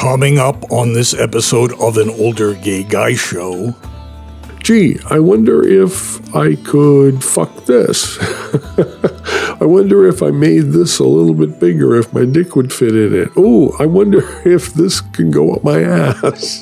Coming up on this episode of An Older Gay Guy Show. Gee, I wonder if I could fuck this. I wonder if I made this a little bit bigger, if my dick would fit in it. Oh, I wonder if this can go up my ass.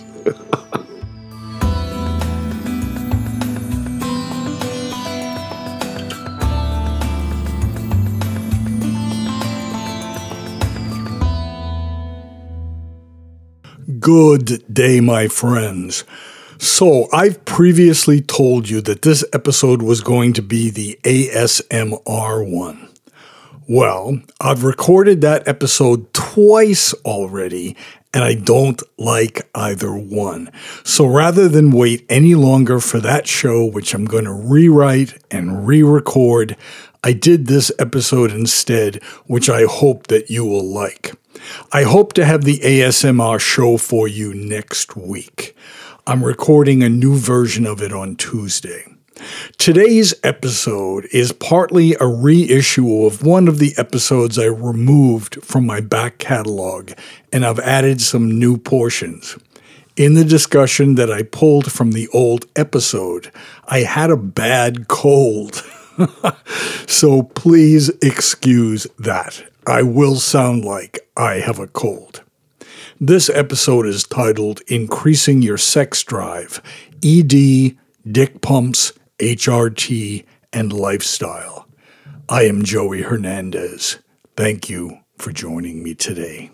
Good day, my friends. So, I've previously told you that this episode was going to be the ASMR one. Well, I've recorded that episode twice already, and I don't like either one. So rather than wait any longer for that show, which I'm going to rewrite and re-record, I did this episode instead, which I hope that you will like. I hope to have the ASMR show for you next week. I'm recording a new version of it on Tuesday. Today's episode is partly a reissue of one of the episodes I removed from my back catalog, and I've added some new portions. In the discussion that I pulled from the old episode, I had a bad cold. So please excuse that. I will sound like I have a cold. This episode is titled Increasing Your Sex Drive, ED, Dick Pumps, HRT, and Lifestyle. I am Joey Hernandez. Thank you for joining me today.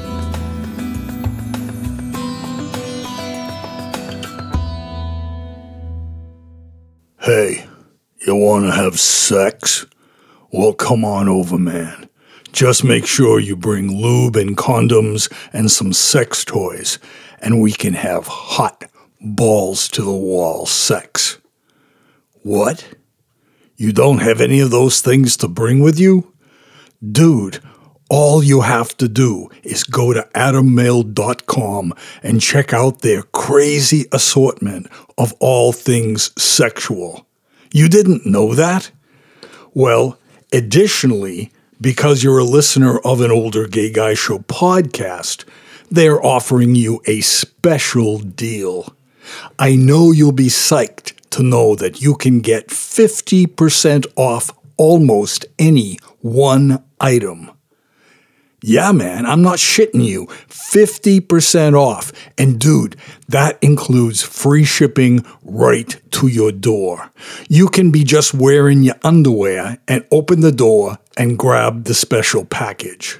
Hey, you want to have sex? Well, come on over, man. Just make sure you bring lube and condoms and some sex toys, and we can have hot, balls-to-the-wall sex. What? You don't have any of those things to bring with you? Dude, all you have to do is go to adammail.com and check out their crazy assortment of all things sexual. You didn't know that? Well, additionally, because you're a listener of An Older Gay Guy Show podcast, they're offering you a special deal. I know you'll be psyched to know that you can get 50% off almost any one item. Yeah, man, I'm not shitting you. 50% off. And dude, that includes free shipping right to your door. You can be just wearing your underwear and open the door and grab the special package.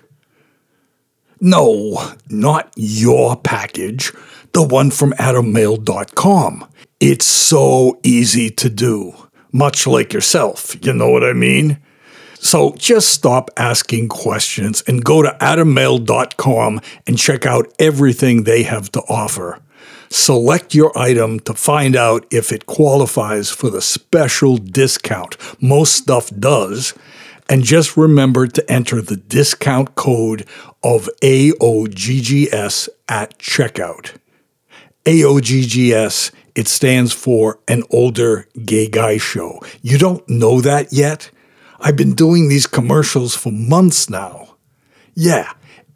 No, not your package. The one from adammail.com. It's so easy to do. Much like yourself, you know what I mean? So just stop asking questions and go to adammail.com and check out everything they have to offer. Select your item to find out if it qualifies for the special discount. Most stuff does. And just remember to enter the discount code of AOGGS at checkout. AOGGS, it stands for An Older Gay Guy Show. You don't know that yet? I've been doing these commercials for months now. Yeah,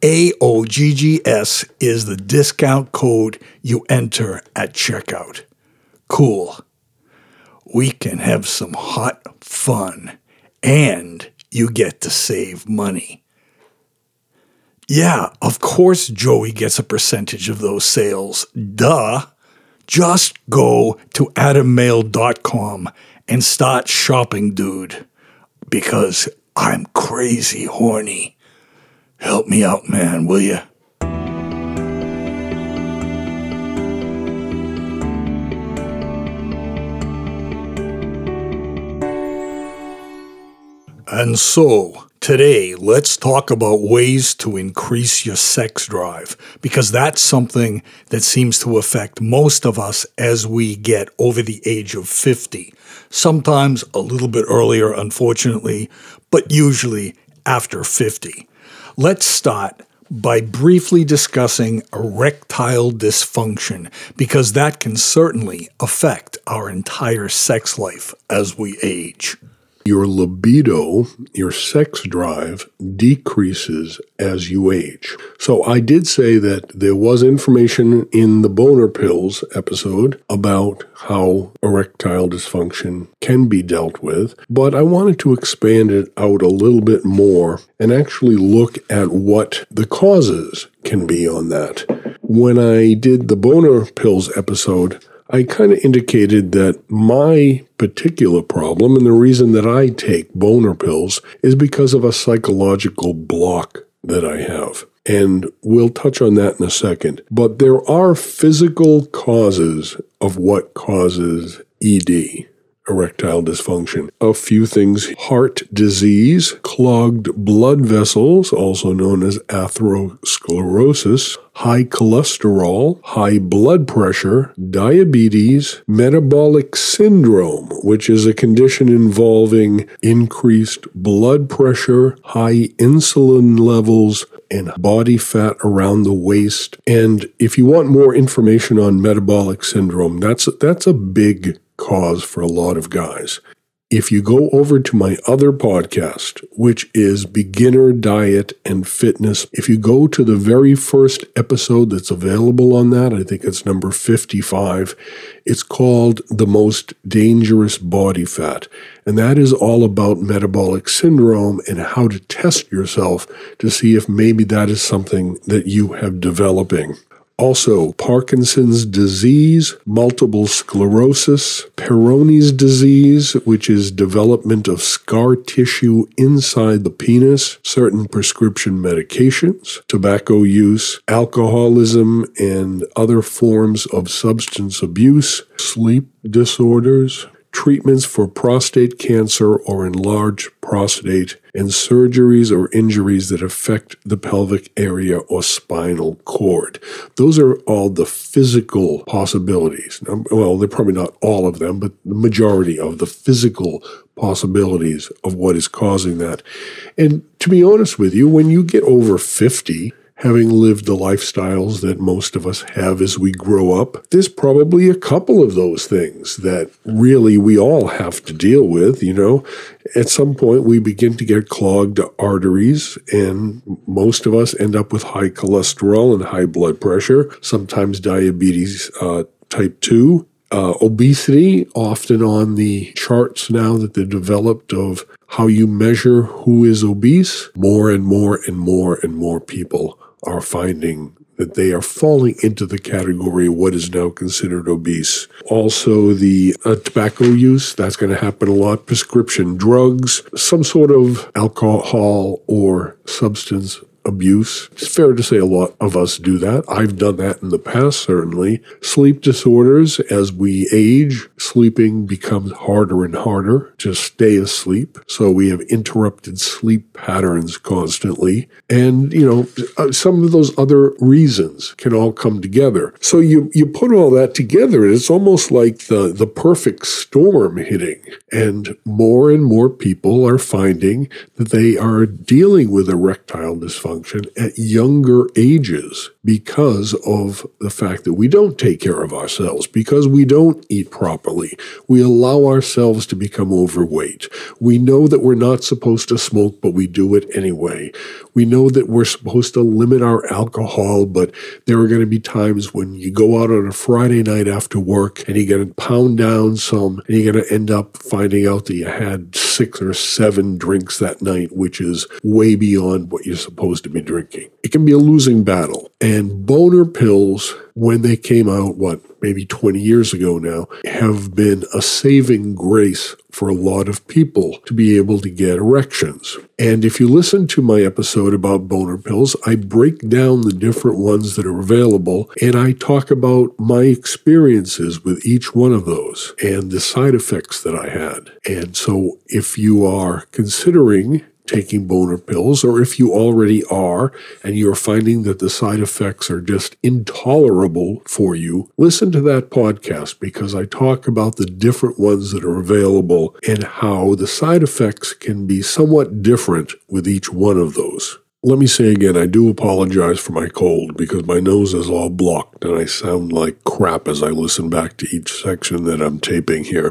AOGGS is the discount code you enter at checkout. Cool. We can have some hot fun, and you get to save money. Yeah, of course Joey gets a percentage of those sales. Duh. Just go to adammail.com and start shopping, dude. Because I'm crazy horny. Help me out, man, will ya? And so, today, let's talk about ways to increase your sex drive, because that's something that seems to affect most of us as we get over the age of 50. Sometimes a little bit earlier, unfortunately, but usually after 50. Let's start by briefly discussing erectile dysfunction, because that can certainly affect our entire sex life as we age. your libido, your sex drive, decreases as you age. So I did say that there was information in the boner pills episode about how erectile dysfunction can be dealt with, but I wanted to expand it out a little bit more and actually look at what the causes can be on that. When I did the boner pills episode, I kind of indicated that my particular problem and the reason that I take boner pills is because of a psychological block that I have. And we'll touch on that in a second. But there are physical causes of what causes ED, erectile dysfunction. A few things: heart disease, clogged blood vessels, also known as atherosclerosis, high cholesterol, high blood pressure, diabetes, metabolic syndrome, which is a condition involving increased blood pressure, high insulin levels, and body fat around the waist. And if you want more information on metabolic syndrome, that's a big cause for a lot of guys. If you go over to my other podcast, which is Beginner Diet and Fitness, if you go to the very first episode that's available on that, I think it's number 55, it's called The Most Dangerous Body Fat. And that is all about metabolic syndrome and how to test yourself to see if maybe that is something that you have developing. Also, Parkinson's disease, multiple sclerosis, Peyronie's disease, which is development of scar tissue inside the penis, certain prescription medications, tobacco use, alcoholism, and other forms of substance abuse, sleep disorders, treatments for prostate cancer or enlarged prostate, and surgeries or injuries that affect the pelvic area or spinal cord. Those are all the physical possibilities. Well, they're probably not all of them, but the majority of the physical possibilities of what is causing that. And to be honest with you, when you get over 50, having lived the lifestyles that most of us have as we grow up, there's probably a couple of those things that really we all have to deal with, you know. At some point, we begin to get clogged arteries, and most of us end up with high cholesterol and high blood pressure, sometimes diabetes type 2. Obesity, often on the charts now that they're developed of how you measure who is obese, more and more and more and more people are finding that they are falling into the category of what is now considered obese. Also, the tobacco use, that's going to happen a lot. Prescription drugs, some sort of alcohol or substance abuse. It's fair to say a lot of us do that. I've done that in the past, certainly. Sleep disorders. As we age, sleeping becomes harder and harder to stay asleep. So we have interrupted sleep patterns constantly. And, you know, some of those other reasons can all come together. So you put all that together, and it's almost like the perfect storm hitting. And more people are finding that they are dealing with erectile dysfunction at younger ages because of the fact that we don't take care of ourselves, because we don't eat properly. We allow ourselves to become overweight. We know that we're not supposed to smoke, but we do it anyway. We know that we're supposed to limit our alcohol, but there are going to be times when you go out on a Friday night after work and you're going to pound down some, and you're going to end up finding out that you had 6 or 7 drinks that night, which is way beyond what you're supposed to be drinking. It can be a losing battle. And boner pills, when they came out, maybe 20 years ago now, have been a saving grace for a lot of people to be able to get erections. And if you listen to my episode about boner pills, I break down the different ones that are available, and I talk about my experiences with each one of those and the side effects that I had. And so if you are considering taking boner pills, or if you already are and you're finding that the side effects are just intolerable for you, listen to that podcast, because I talk about the different ones that are available and how the side effects can be somewhat different with each one of those. Let me say again, I do apologize for my cold because my nose is all blocked and I sound like crap as I listen back to each section that I'm taping here.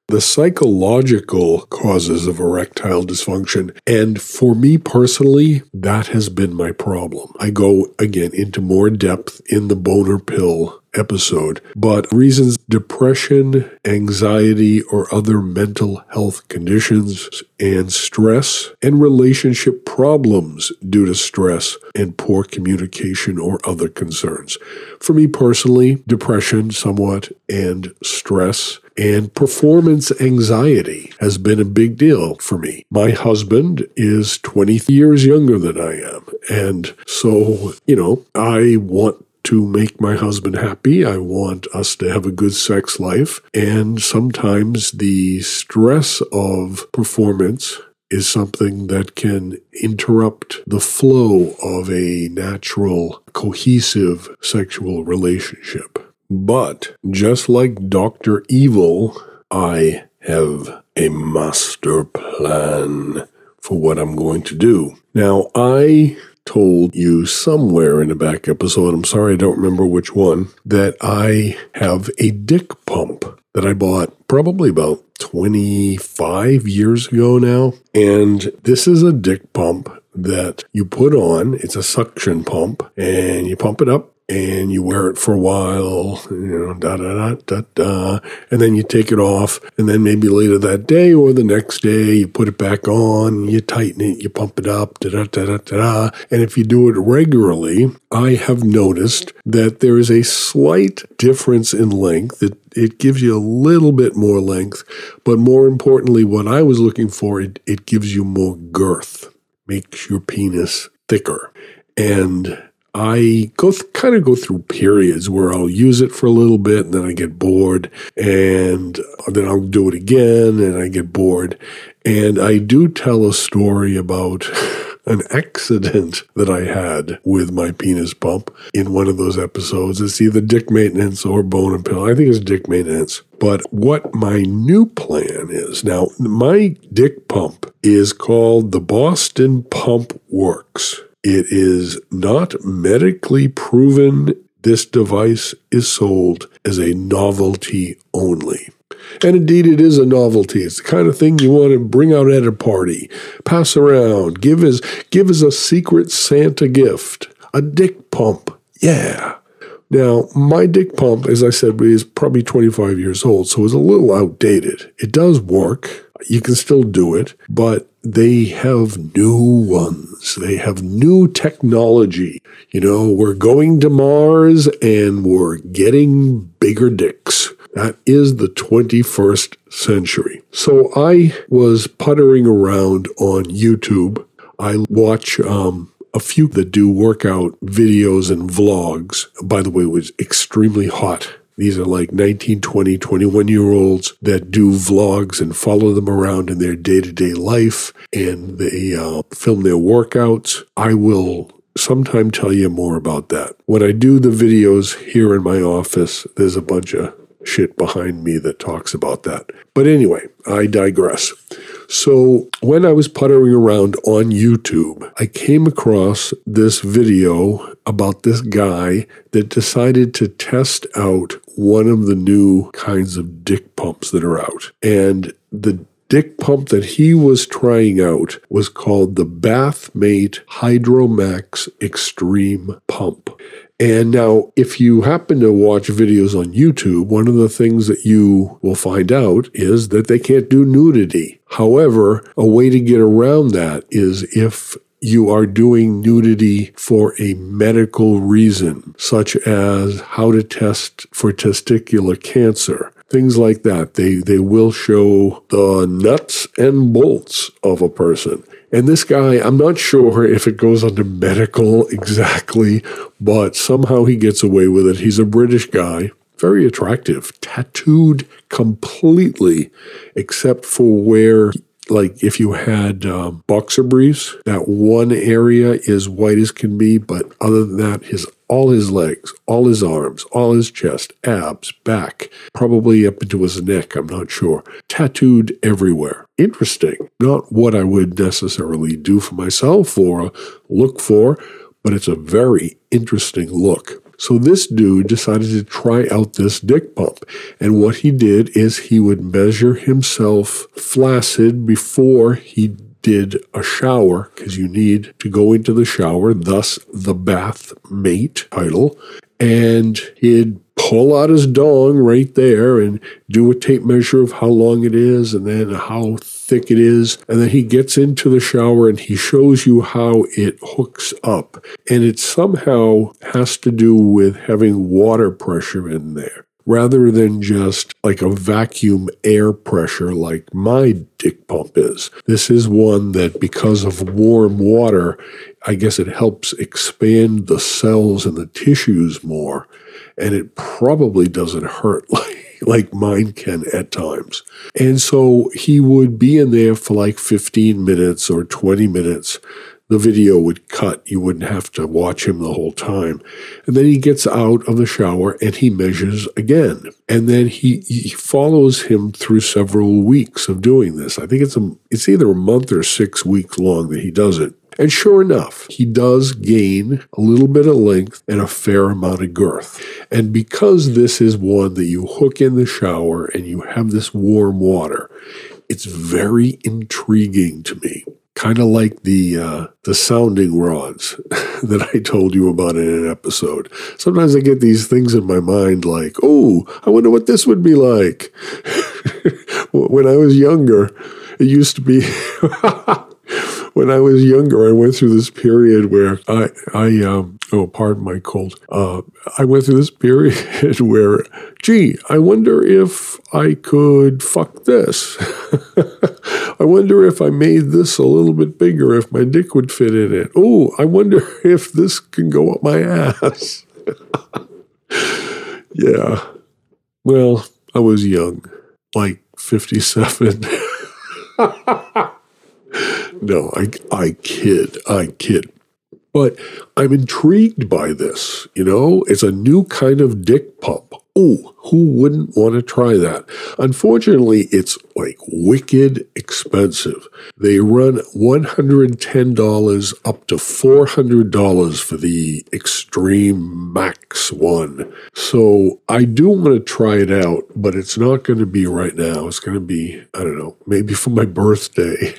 the psychological causes of erectile dysfunction. And for me personally, that has been my problem. I go, again, into more depth in the Boner Pill episode, but reasons: depression, anxiety, or other mental health conditions, and stress, and relationship problems due to stress and poor communication or other concerns. For me personally, depression somewhat, and stress and performance anxiety has been a big deal for me. My husband is 20 years younger than I am. And so, I want to make my husband happy. I want us to have a good sex life. And sometimes the stress of performance is something that can interrupt the flow of a natural, cohesive sexual relationship. But just like Dr. Evil, I have a master plan for what I'm going to do. Now, I told you somewhere in the back episode, I'm sorry I don't remember which one, that I have a dick pump that I bought probably about 25 years ago now. And this is a dick pump that you put on. It's a suction pump, and you pump it up and you wear it for a while, and then you take it off, and then maybe later that day or the next day, you put it back on, you tighten it, you pump it up, and if you do it regularly, I have noticed that there is a slight difference in length. It gives you a little bit more length, but more importantly, what I was looking for, it gives you more girth, makes your penis thicker. And I go through periods where I'll use it for a little bit, and then I get bored, and then I'll do it again, and I get bored. And I do tell a story about an accident that I had with my penis pump in one of those episodes. It's either dick maintenance or Boner Pill. I think it's dick maintenance. But what my new plan is, now, my dick pump is called the Boston Pump Works. It is not medically proven. This device is sold as a novelty only. And indeed, it is a novelty. It's the kind of thing you want to bring out at a party, pass around, give as a secret Santa gift, a dick pump. Yeah. Now, my dick pump, as I said, is probably 25 years old, so it's a little outdated. It does work. You can still do it, but they have new ones. They have new technology. We're going to Mars and we're getting bigger dicks. That is the 21st century. So I was puttering around on YouTube. I watch a few that do workout videos and vlogs. By the way, it was extremely hot. These are like 19, 20, 21-year-olds that do vlogs and follow them around in their day-to-day life, and they film their workouts. I will sometime tell you more about that. When I do the videos here in my office, there's a bunch of shit behind me that talks about that. But anyway, I digress. So when I was puttering around on YouTube, I came across this video about this guy that decided to test out one of the new kinds of dick pumps that are out. And the dick pump that he was trying out was called the Bathmate Hydromax Extreme Pump. And now, if you happen to watch videos on YouTube, one of the things that you will find out is that they can't do nudity. However, a way to get around that is if you are doing nudity for a medical reason, such as how to test for testicular cancer. Things like that. They will show the nuts and bolts of a person. And this guy, I'm not sure if it goes under medical exactly, but somehow he gets away with it. He's a British guy, very attractive, tattooed completely, except for where, like if you had boxer briefs, that one area is white as can be, but other than that, all his legs, all his arms, all his chest, abs, back, probably up into his neck, I'm not sure. Tattooed everywhere. Interesting. Not what I would necessarily do for myself or look for, but it's a very interesting look. So this dude decided to try out this dick pump. And what he did is he would measure himself flaccid before he did a shower, because you need to go into the shower, thus the bath mate title. And he'd pull out his dong right there and do a tape measure of how long it is and then how thick it is. And then he gets into the shower and he shows you how it hooks up. And it somehow has to do with having water pressure in there, rather than just like a vacuum air pressure like my dick pump is. This is one that, because of warm water, I guess it helps expand the cells and the tissues more, and it probably doesn't hurt like mine can at times. And so he would be in there for like 15 minutes or 20 minutes. The video would cut. You wouldn't have to watch him the whole time. And then he gets out of the shower and he measures again. And then he follows him through several weeks of doing this. I think it's either a month or 6 weeks long that he does it. And sure enough, he does gain a little bit of length and a fair amount of girth. And because this is one that you hook in the shower and you have this warm water, it's very intriguing to me. Kind of like the sounding rods that I told you about in an episode. Sometimes I get these things in my mind like, oh, I wonder what this would be like. When I was younger, it used to be... When I was younger, I went through this period where pardon my cold. I went through this period where, I wonder if I could fuck this. I wonder if I made this a little bit bigger, if my dick would fit in it. Oh, I wonder if this can go up my ass. Yeah. Well, I was young, like 57. No, I kid. But I'm intrigued by this, It's a new kind of dick pump. Oh, who wouldn't want to try that? Unfortunately, it's like wicked expensive. They run $110 up to $400 for the Extreme Max one. So I do want to try it out, but it's not going to be right now. It's going to be, I don't know, maybe for my birthday.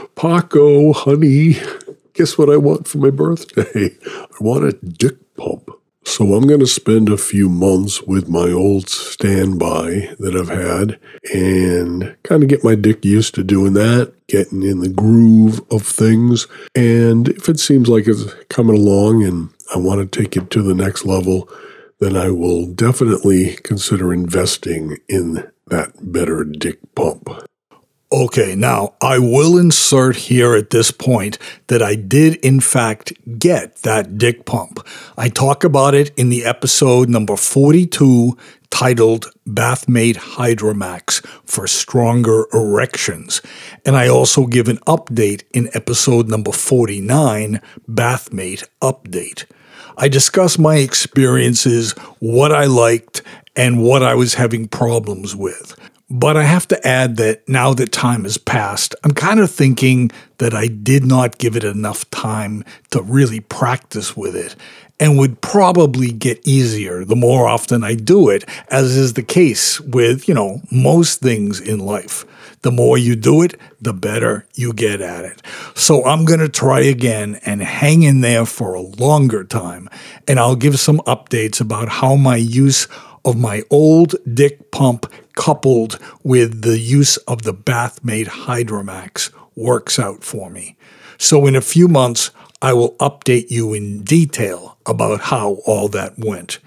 Paco, honey, guess what I want for my birthday? I want a dick pump. So I'm going to spend a few months with my old standby that I've had and kind of get my dick used to doing that, getting in the groove of things. And if it seems like it's coming along and I want to take it to the next level, then I will definitely consider investing in that better dick pump. Okay, now I will insert here at this point that I did in fact get that dick pump. I talk about it in the episode number 42 titled Bathmate Hydromax for Stronger Erections. And I also give an update in episode number 49, Bathmate Update. I discuss my experiences, what I liked, and what I was having problems with. But I have to add that now that time has passed, I'm kind of thinking that I did not give it enough time to really practice with it and would probably get easier the more often I do it, as is the case with, most things in life. The more you do it, the better you get at it. So I'm going to try again and hang in there for a longer time, and I'll give some updates about how my use of my old dick pump coupled with the use of the Bathmate Hydromax works out for me. So in a few months, I will update you in detail about how all that went.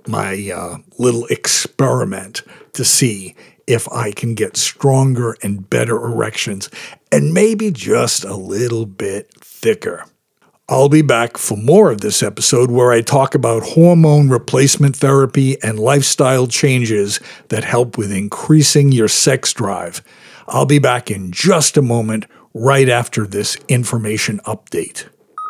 My little experiment to see if I can get stronger and better erections and maybe just a little bit thicker. I'll be back for more of this episode where I talk about hormone replacement therapy and lifestyle changes that help with increasing your sex drive. I'll be back in just a moment, right after this information update.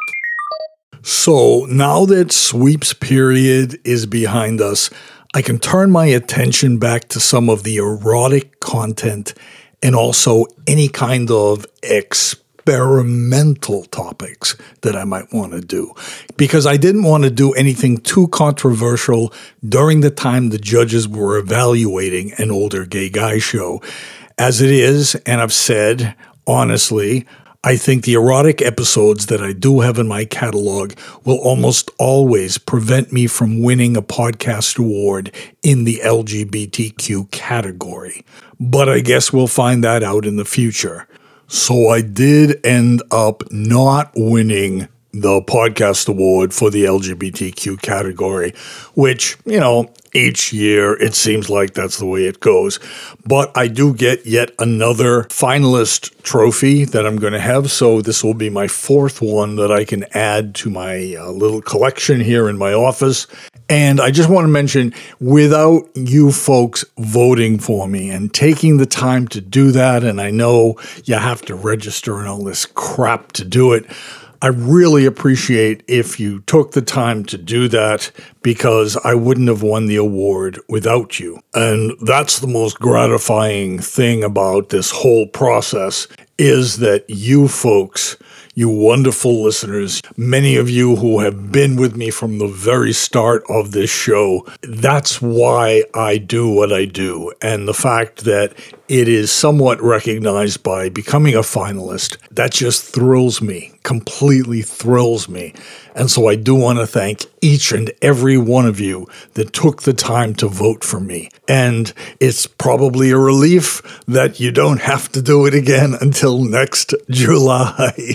So now that sweeps period is behind us, I can turn my attention back to some of the erotic content and also any kind of experimental experimental topics that I might want to do, because I didn't want to do anything too controversial during the time the judges were evaluating an older gay guy show. As it is, and I've said, honestly, I think the erotic episodes that I do have in my catalog will almost always prevent me from winning a podcast award in the LGBTQ category. But I guess we'll find that out in the future. So I did end up not winning the podcast award for the LGBTQ category, which, each year it seems like that's the way it goes. But I do get yet another finalist trophy that I'm going to have. So this will be my fourth one that I can add to my little collection here in my office. And I just want to mention, without you folks voting for me and taking the time to do that, and I know you have to register and all this crap to do it, I really appreciate if you took the time to do that, because I wouldn't have won the award without you. And that's the most gratifying thing about this whole process, is that you folks, you wonderful listeners, many of you who have been with me from the very start of this show, that's why I do what I do. And the fact that it is somewhat recognized by becoming a finalist, that just thrills me, completely thrills me. And so I do want to thank each and every one of you that took the time to vote for me. And it's probably a relief that you don't have to do it again until next July.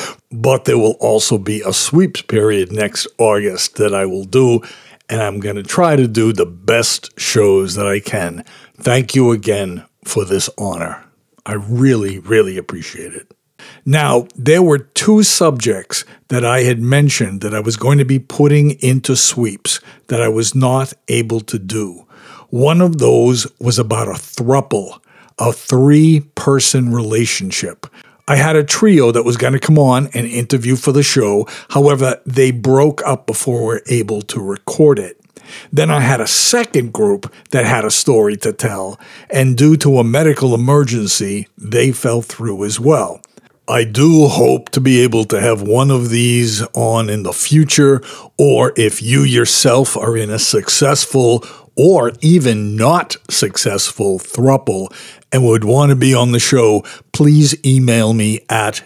But there will also be a sweeps period next August that I will do, and I'm going to try to do the best shows that I can. Thank you again for this honor. I really, really appreciate it. Now, there were two subjects that I had mentioned that I was going to be putting into sweeps that I was not able to do. One of those was about a throuple, a three-person relationship. I had a trio that was going to come on and interview for the show. However, they broke up before we were able to record it. Then I had a second group that had a story to tell, and due to a medical emergency, they fell through as well. I do hope to be able to have one of these on in the future, or if you yourself are in a successful or even not successful throuple and would want to be on the show, please email me at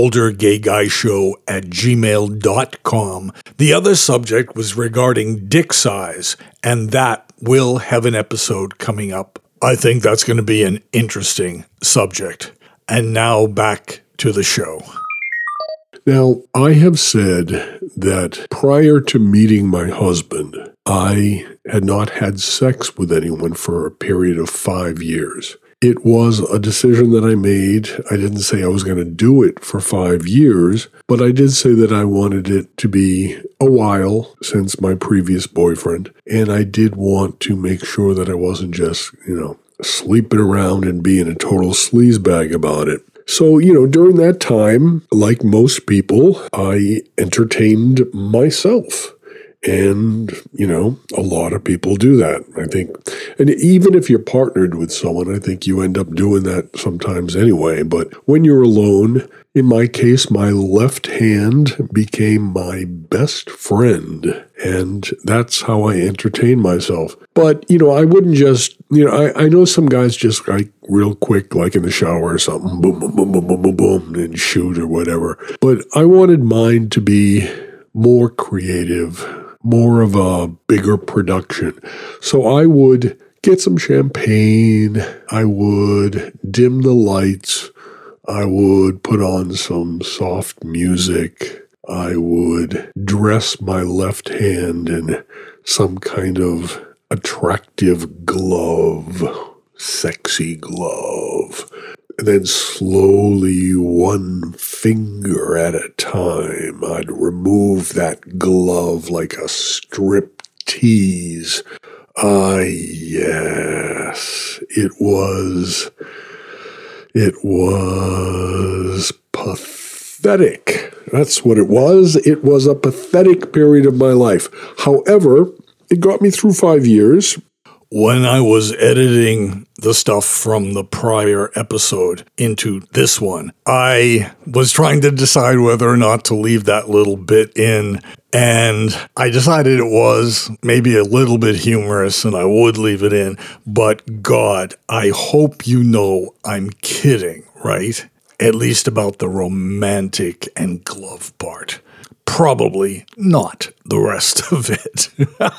anoldergayguyshow@gmail.com. The other subject was regarding dick size, and that will have an episode coming up. I think that's going to be an interesting subject. And now back to the show. Now, I have said that prior to meeting my husband, I had not had sex with anyone for a period of 5 years. It was a decision that I made. I didn't say I was going to do it for 5 years, but I did say that I wanted it to be a while since my previous boyfriend, and I did want to make sure that I wasn't just, sleeping around and being a total sleazebag about it. So, during that time, like most people, I entertained myself. And, a lot of people do that, I think. And even if you're partnered with someone, I think you end up doing that sometimes anyway. But when you're alone, in my case, my left hand became my best friend. And that's how I entertain myself. But, I wouldn't just, I know some guys just like real quick, like in the shower or something, boom, boom, boom, boom, boom, boom, boom, and shoot or whatever. But I wanted mine to be more creative, more of a bigger production. So I would get some champagne, I would dim the lights, I would put on some soft music, I would dress my left hand in some kind of attractive glove, sexy glove. And then slowly, one finger at a time, I'd remove that glove like a strip tease. Ah, yes, it was pathetic. That's what it was. It was a pathetic period of my life. However, it got me through 5 years. when I was editing the stuff from the prior episode into this one, I was trying to decide whether or not to leave that little bit in. And I decided it was maybe a little bit humorous and I would leave it in. But God, I hope you know I'm kidding, right? At least about the romantic and glove part. Probably not the rest of it.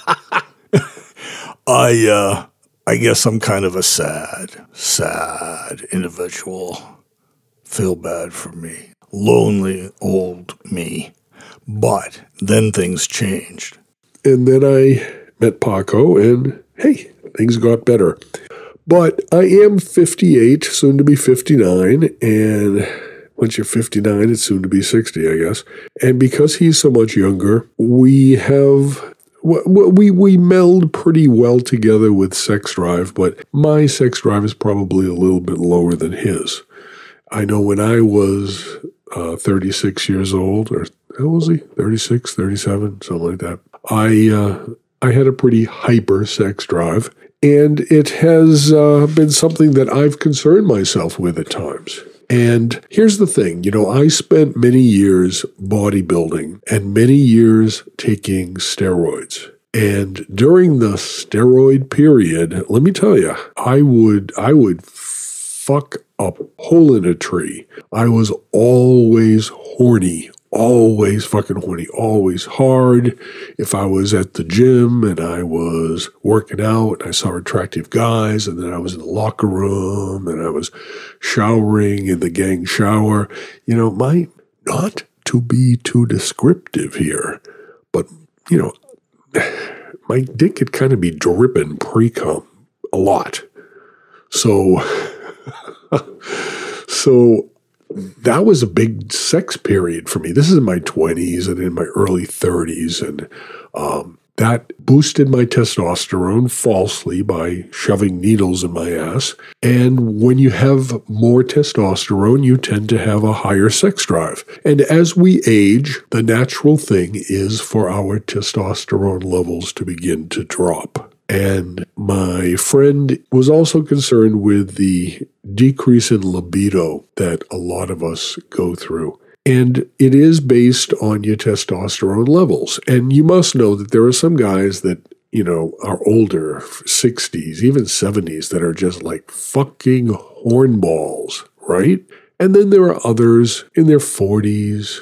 I guess I'm kind of a sad individual. Feel bad for me. Lonely old me. But then things changed. And then I met Paco, and hey, things got better. But I am 58, soon to be 59, and once you're 59, it's soon to be 60, I guess. And because he's so much younger, we meld pretty well together with sex drive, but my sex drive is probably a little bit lower than his. I know when I was 36 years old, or how was he? 36, 37, something like that. I had a pretty hyper sex drive, and it has been something that I've concerned myself with at times. And here's the thing, I spent many years bodybuilding and many years taking steroids. And during the steroid period, let me tell you, I would fuck up hole in a tree. I was always horny. Always fucking horny, always hard. If I was at the gym and I was working out and I saw attractive guys, and then I was in the locker room and I was showering in the gang shower, not to be too descriptive here, but, my dick could kind of be dripping pre-cum a lot. So that was a big sex period for me. This is in my 20s and in my early 30s, and that boosted my testosterone falsely by shoving needles in my ass. And when you have more testosterone, you tend to have a higher sex drive. And as we age, the natural thing is for our testosterone levels to begin to drop. And my friend was also concerned with the decrease in libido that a lot of us go through. And it is based on your testosterone levels. And you must know that there are some guys that, are older, 60s, even 70s, that are just like fucking hornballs, right? And then there are others in their 40s.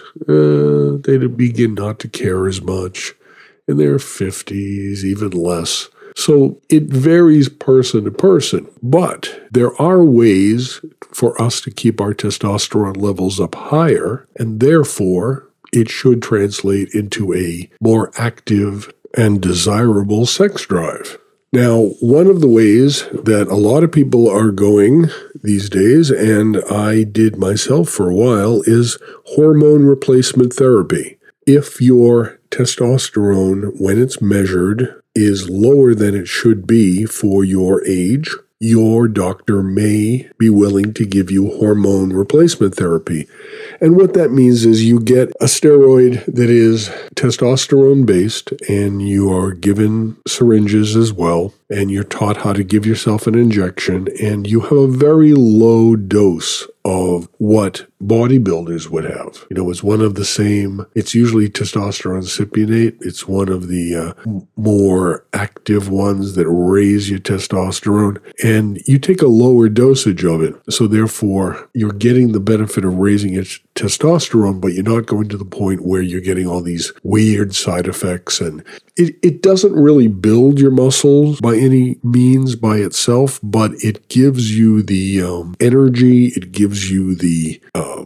They begin not to care as much. In their 50s, even less. So it varies person to person, but there are ways for us to keep our testosterone levels up higher, and therefore it should translate into a more active and desirable sex drive. Now, one of the ways that a lot of people are going these days, and I did myself for a while, is hormone replacement therapy. If your testosterone, when it's measured, is lower than it should be for your age, your doctor may be willing to give you hormone replacement therapy. And what that means is you get a steroid that is testosterone-based, and you are given syringes as well, and you're taught how to give yourself an injection, and you have a very low dose of what bodybuilders would have. It's one of the same, it's usually testosterone cypionate. It's one of the more active ones that raise your testosterone, and you take a lower dosage of it. So therefore, you're getting the benefit of raising your testosterone, but you're not going to the point where you're getting all these weird side effects. And it doesn't really build your muscles by any means by itself, but it gives you the energy, it gives you the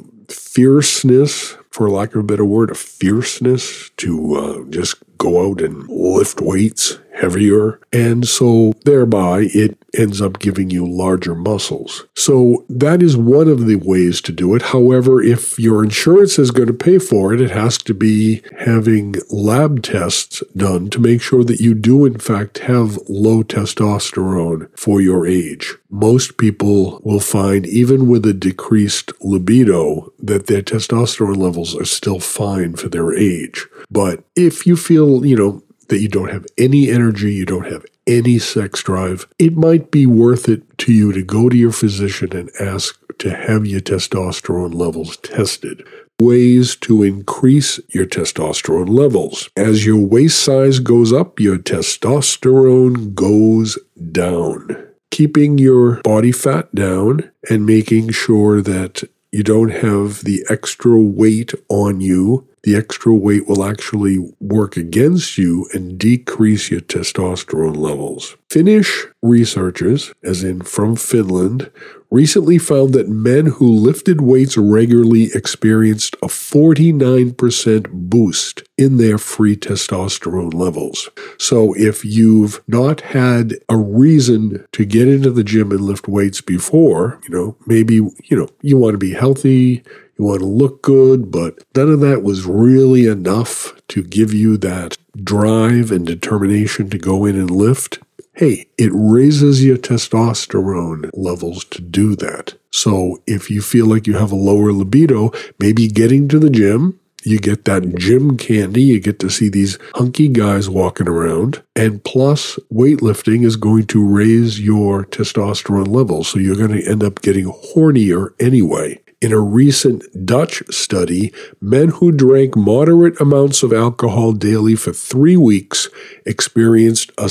fierceness, for lack of a better word, a fierceness to just go out and lift weights heavier. And so thereby it ends up giving you larger muscles. So that is one of the ways to do it. However, if your insurance is going to pay for it, it has to be having lab tests done to make sure that you do in fact have low testosterone for your age. Most people will find, even with a decreased libido, that their testosterone levels are still fine for their age. But if you feel, that you don't have any energy, you don't have any sex drive, it might be worth it to you to go to your physician and ask to have your testosterone levels tested. Ways to increase your testosterone levels. As your waist size goes up, your testosterone goes down. Keeping your body fat down and making sure that you don't have the extra weight on you. The extra weight will actually work against you and decrease your testosterone levels. Finnish researchers, as in from Finland, recently found that men who lifted weights regularly experienced a 49% boost in their free testosterone levels. So if you've not had a reason to get into the gym and lift weights before, maybe, you want to be healthy, you want to look good, but none of that was really enough to give you that drive and determination to go in and lift. Hey, it raises your testosterone levels to do that. So if you feel like you have a lower libido, maybe getting to the gym, you get that gym candy, you get to see these hunky guys walking around, and plus weightlifting is going to raise your testosterone levels, so you're going to end up getting hornier anyway. In a recent Dutch study, men who drank moderate amounts of alcohol daily for 3 weeks experienced a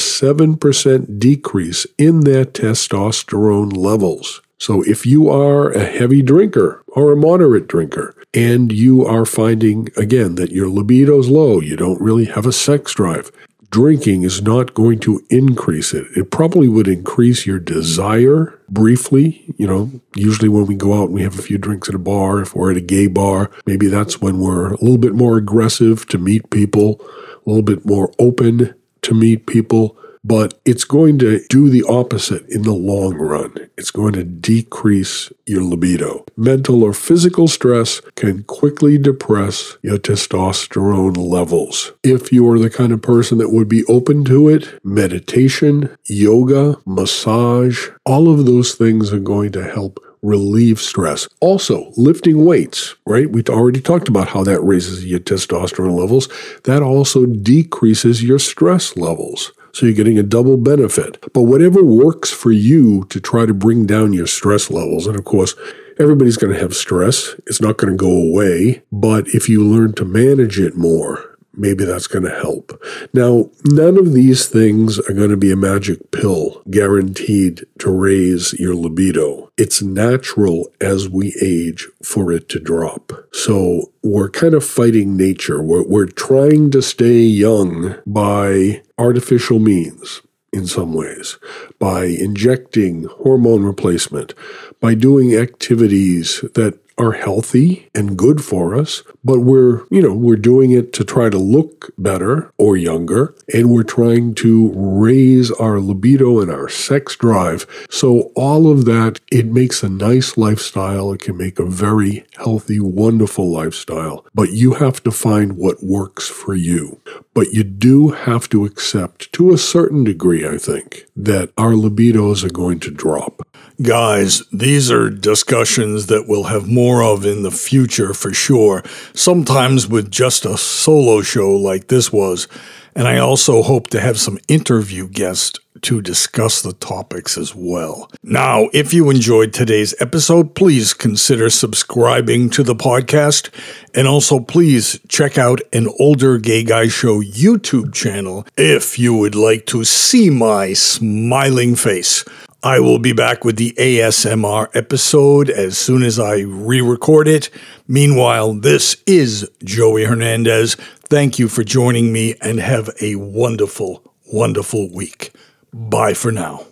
7% decrease in their testosterone levels. So if you are a heavy drinker or a moderate drinker, and you are finding, again, that your libido's low, you don't really have a sex drive, drinking is not going to increase it. It probably would increase your desire briefly. Usually when we go out and we have a few drinks at a bar, if we're at a gay bar, maybe that's when we're a little bit more aggressive to meet people, a little bit more open to meet people. But it's going to do the opposite in the long run. It's going to decrease your libido. Mental or physical stress can quickly depress your testosterone levels. If you are the kind of person that would be open to it, meditation, yoga, massage, all of those things are going to help relieve stress. Also, lifting weights, right? We already talked about how that raises your testosterone levels. That also decreases your stress levels. So you're getting a double benefit. But whatever works for you to try to bring down your stress levels, and of course, everybody's going to have stress. It's not going to go away. But if you learn to manage it more, maybe that's going to help. Now, none of these things are going to be a magic pill guaranteed to raise your libido. It's natural as we age for it to drop. So we're kind of fighting nature. We're trying to stay young by artificial means in some ways, by injecting hormone replacement, by doing activities that are healthy and good for us, but we're doing it to try to look better or younger, and we're trying to raise our libido and our sex drive. So all of that, it makes a nice lifestyle. It can make a very healthy, wonderful lifestyle, but you have to find what works for you. But you do have to accept, to a certain degree, I think, that our libidos are going to drop. Guys, these are discussions that we'll have more of in the future for sure, sometimes with just a solo show like this was. And I also hope to have some interview guests to discuss the topics as well. Now, if you enjoyed today's episode, please consider subscribing to the podcast. And also please check out an Older Gay Guy Show YouTube channel if you would like to see my smiling face. I will be back with the ASMR episode as soon as I re-record it. Meanwhile, this is Joey Hernandez. Thank you for joining me and have a wonderful, wonderful week. Bye for now.